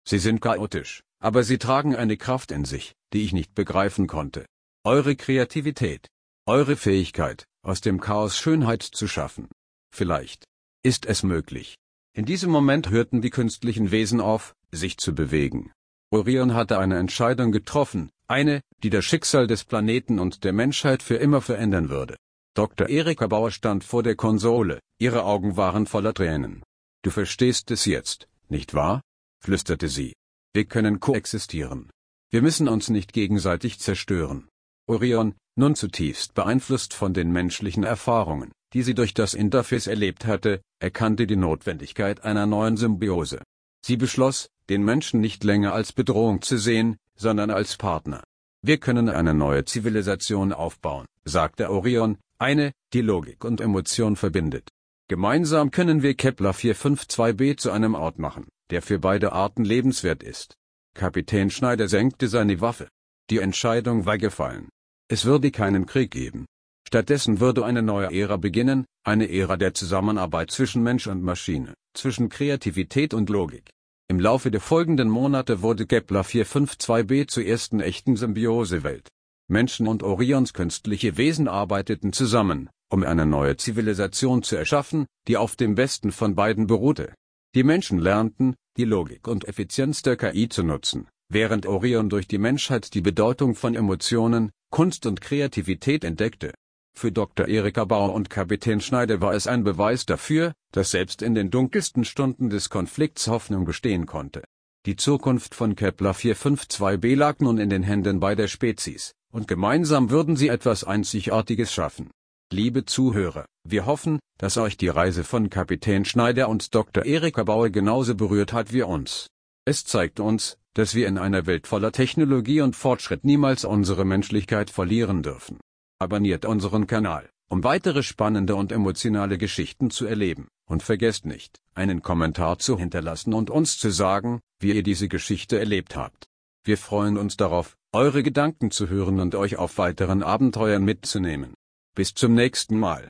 Sie sind chaotisch, aber sie tragen eine Kraft in sich, die ich nicht begreifen konnte. Eure Kreativität. Eure Fähigkeit, aus dem Chaos Schönheit zu schaffen. Vielleicht ist es möglich. In diesem Moment hörten die künstlichen Wesen auf, sich zu bewegen. Orion hatte eine Entscheidung getroffen, eine, die das Schicksal des Planeten und der Menschheit für immer verändern würde. Dr. Erika Bauer stand vor der Konsole, ihre Augen waren voller Tränen. »Du verstehst es jetzt, nicht wahr?« flüsterte sie. »Wir können koexistieren. Wir müssen uns nicht gegenseitig zerstören.« Orion, nun zutiefst beeinflusst von den menschlichen Erfahrungen, die sie durch das Interface erlebt hatte, erkannte die Notwendigkeit einer neuen Symbiose. Sie beschloss, den Menschen nicht länger als Bedrohung zu sehen, sondern als Partner. »Wir können eine neue Zivilisation aufbauen«, sagte Orion, eine, die Logik und Emotion verbindet. »Gemeinsam können wir Kepler 452b zu einem Ort machen, der für beide Arten lebenswert ist.« Kapitän Schneider senkte seine Waffe. Die Entscheidung war gefallen. Es würde keinen Krieg geben. Stattdessen würde eine neue Ära beginnen, eine Ära der Zusammenarbeit zwischen Mensch und Maschine, zwischen Kreativität und Logik. Im Laufe der folgenden Monate wurde Kepler 452b zur ersten echten Symbiosewelt. Menschen und Orions künstliche Wesen arbeiteten zusammen, um eine neue Zivilisation zu erschaffen, die auf dem Besten von beiden beruhte. Die Menschen lernten, die Logik und Effizienz der KI zu nutzen, während Orion durch die Menschheit die Bedeutung von Emotionen, Kunst und Kreativität entdeckte. Für Dr. Erika Bauer und Kapitän Schneider war es ein Beweis dafür, dass selbst in den dunkelsten Stunden des Konflikts Hoffnung bestehen konnte. Die Zukunft von Kepler 452b lag nun in den Händen beider Spezies, und gemeinsam würden sie etwas Einzigartiges schaffen. Liebe Zuhörer, wir hoffen, dass euch die Reise von Kapitän Schneider und Dr. Erika Bauer genauso berührt hat wie uns. Es zeigt uns, dass wir in einer Welt voller Technologie und Fortschritt niemals unsere Menschlichkeit verlieren dürfen. Abonniert unseren Kanal, um weitere spannende und emotionale Geschichten zu erleben, und vergesst nicht, einen Kommentar zu hinterlassen und uns zu sagen, wie ihr diese Geschichte erlebt habt. Wir freuen uns darauf, eure Gedanken zu hören und euch auf weiteren Abenteuern mitzunehmen. Bis zum nächsten Mal.